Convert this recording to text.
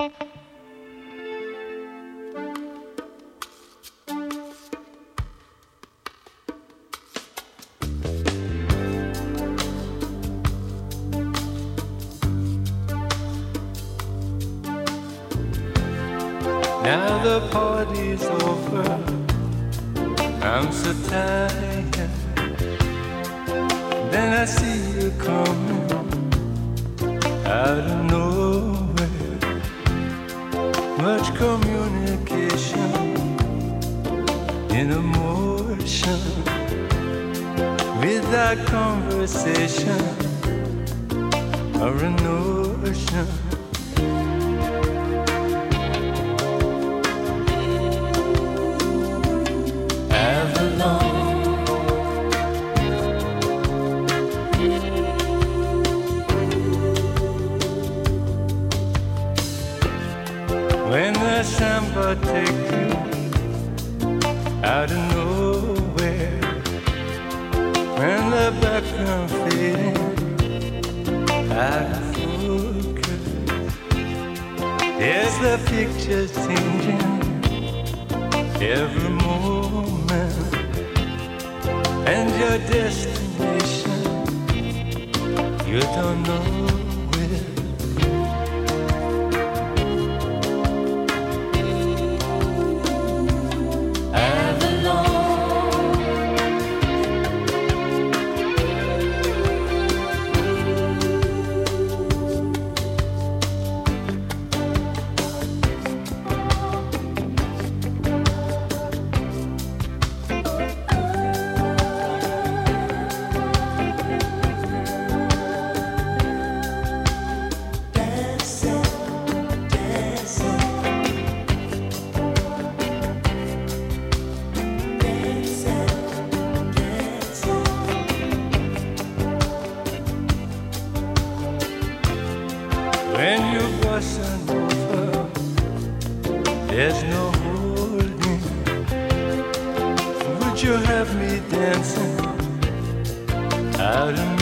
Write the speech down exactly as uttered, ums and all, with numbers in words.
Now the party's over, I'm so tired. Then I see you coming out of nowhere. Much communication in emotion, without conversation or a notion. When the samba take you out of nowhere, when the background fading out of focus, there's the picture changing every moment, and your destination you don't know. When you bustin' over, there's no holding. Would you have me dancing out of